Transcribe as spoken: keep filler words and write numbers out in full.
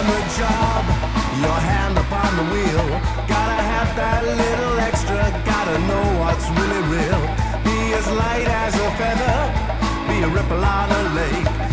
on the job, your hand upon the wheel. Gotta have that little extra, gotta know what's really real. Be as light as a feather, be a ripple on a lake.